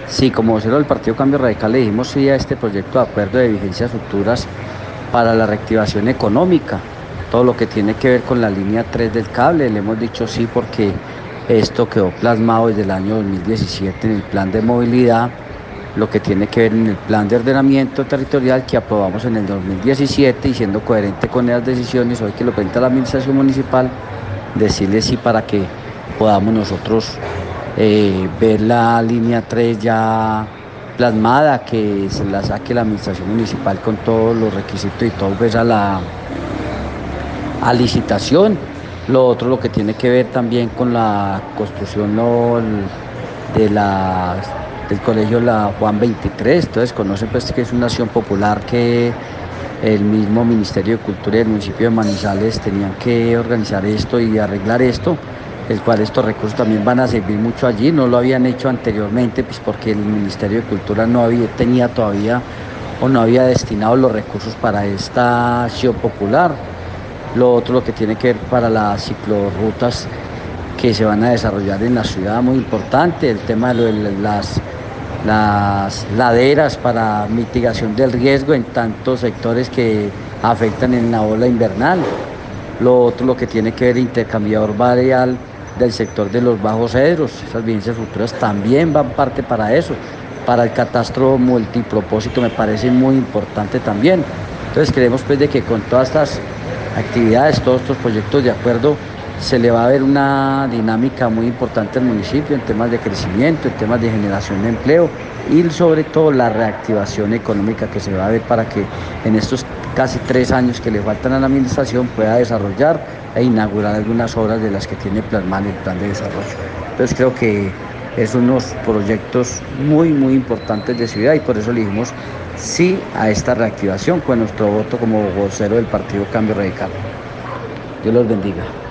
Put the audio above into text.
Sí, como vocero del Partido Cambio Radical le dijimos sí a este proyecto de acuerdo de vigencias futuras para la reactivación económica, todo lo que tiene que ver con la línea 3 del cable, le hemos dicho sí porque esto quedó plasmado desde el año 2017 en el plan de movilidad, lo que tiene que ver en el plan de ordenamiento territorial que aprobamos en el 2017 y siendo coherente con esas decisiones, hoy que lo presenta la administración municipal, decirle sí para que podamos nosotros ver la línea 3 ya plasmada, que se la saque la administración municipal con todos los requisitos y todo pues a licitación. Lo otro, lo que tiene que ver también con la construcción de del colegio La Juan 23, entonces conocen pues que es una acción popular que el mismo Ministerio de Cultura y el municipio de Manizales tenían que organizar esto y arreglar esto, el cual estos recursos también van a servir mucho allí, no lo habían hecho anteriormente, pues porque el Ministerio de Cultura tenía todavía o no había destinado los recursos para esta acción popular. Lo otro, lo que tiene que ver para las ciclorrutas que se van a desarrollar en la ciudad, muy importante, el tema de las laderas para mitigación del riesgo en tantos sectores que afectan en la ola invernal. Lo otro, lo que tiene que ver intercambiador varial del sector de los bajos cedros, esas vigencias futuras también van parte para eso. Para el catastro multipropósito me parece muy importante también. Entonces creemos pues de que con todas estas actividades, todos estos proyectos de acuerdo, se le va a ver una dinámica muy importante al municipio en temas de crecimiento, en temas de generación de empleo y sobre todo la reactivación económica que se va a ver para que en estos casi 3 años que le faltan a la administración pueda desarrollar e inaugurar algunas obras de las que tiene plasmado el plan de desarrollo. Entonces creo que es unos proyectos muy importantes de ciudad y por eso le dijimos sí a esta reactivación con nuestro voto como vocero del Partido Cambio Radical. Dios los bendiga.